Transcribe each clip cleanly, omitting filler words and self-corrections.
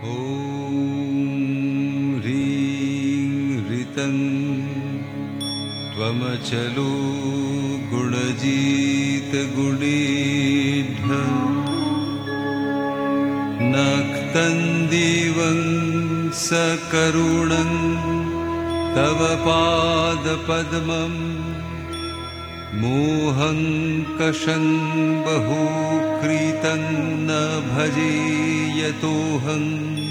ॐ ह्रीं ऋतं त्वमचलो गुणजितगुणेढ्य नक्तं दिवं सकरुणं तव पादपद्मम् मोहं कषं बहुकृतं न भजे यतोऽहं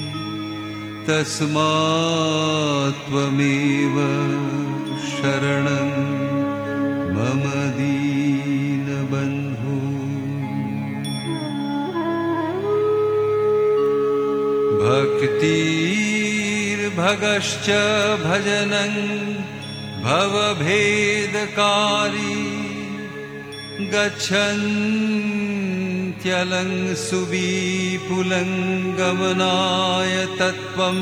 तस्मात् त्वमेव शरणं मम दीनबन्धो। भक्तिर्भगश्च भजनं भवभेदकारी गच्छन्त्यलं सुविपुलं गमनाय तत्त्वं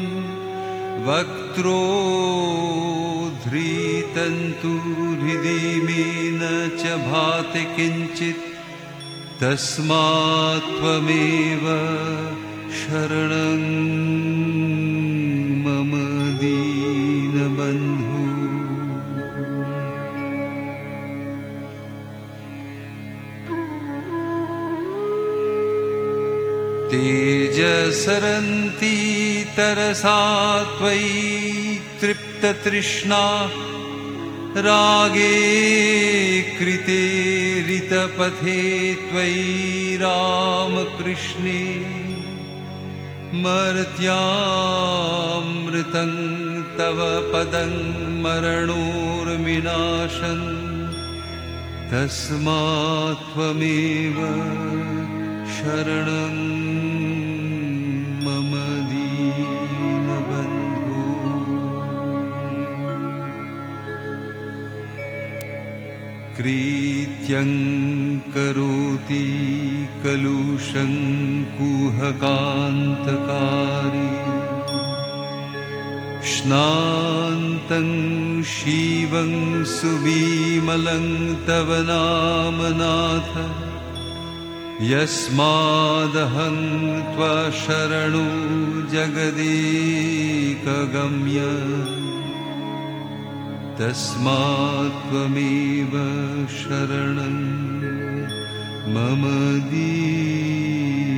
वक्त्रोद्धृतं हृदि मे न च भाति किञ्चित् तस्मात् त्वमेव शरणं मम दीनबन्धो। तेजसरन्ती तरसा त्वयि तृप्ततृष्णा रागे कृते ऋतपथे त्वयि रामकृष्णे मर्त्यामृतं तव पदं मरणोर्विनाशन् तस्मात् त्वमेव शरणं मम दीनबन्धो। कृत्यं करोति कलुषं कुहकान्तकारी श्नान्तं शिवं सुविमलं तव नाम नाथ यस्मादहं त्वशरणो जगदेकगम्य तस्मात् त्वमेव शरणं मम दीनबन्धो।